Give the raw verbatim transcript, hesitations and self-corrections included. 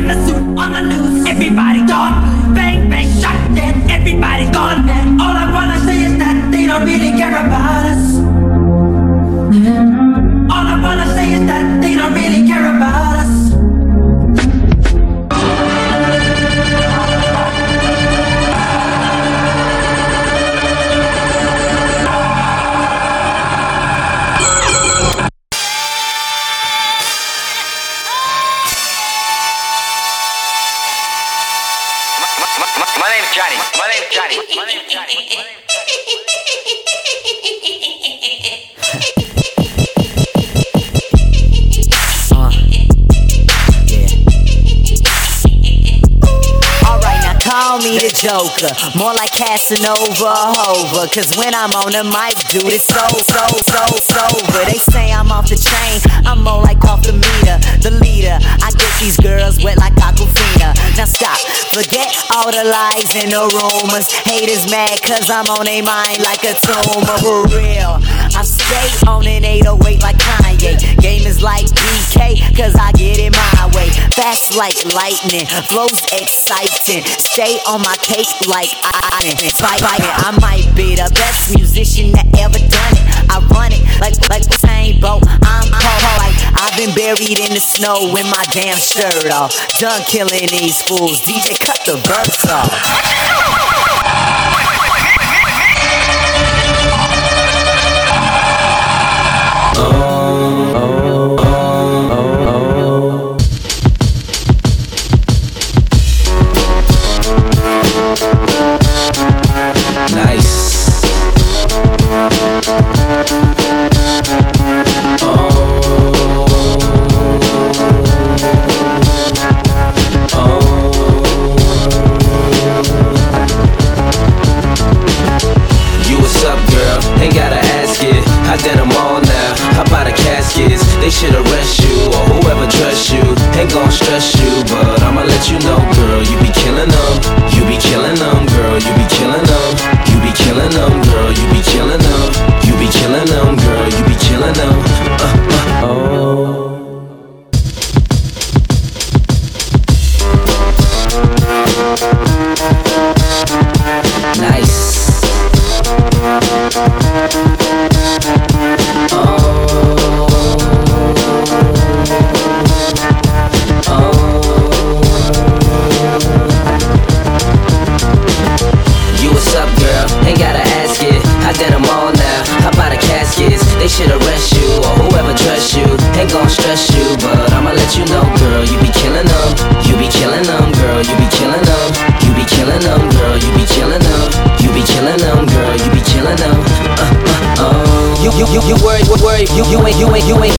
in the suit, on the news, everybody gone. Bang, bang, shot dead, everybody gone. All I wanna say is that they don't really care about us. All I wanna say is that they don't really care about us. My name's Johnny. My name's Johnny. My name's Johnny. uh, yeah. Alright, now call me the Joker, more like Casanova Hova. Cause when I'm on the mic, dude, it's so, so, so, sober. They say I'm off the train, I'm more like off the meter. The leader, I get these girls wet like Aquafina. Now stop, forget all the lies and the rumors. Haters mad cause I'm on their mind like a tumor. For real, I stay on an eight oh eight like Kanye. Game is like B K cause I get it my way. Fast like lightning, flows exciting. Stay on my cake like I didn't fight it. I might be the best musician that ever done it. I run it like like Usain Bolt. I'm cold like I've been buried in the snow with my damn shirt off. Done killing these fools. D J, cut the verse off. They should arrest you, or whoever trusts you. Ain't gon' stress you, but I'ma let you know, girl, you be killing them. You be killing them, girl, you be killing them. You be killing them, girl, you be killing them. You be killing them, girl, you be killing them. Uh, uh, oh. Nice. They should arrest you, or whoever trusts you. Ain't gon' stress you, but I'ma let you know, girl, you be killing them. You be killing them, girl, you be killing them. You be killing them, girl, you be killing them. You be killing them, girl, you be killing them. Uh, uh, oh. You, you, you, you worry, worry, you, you ain't, you ain't, you ain't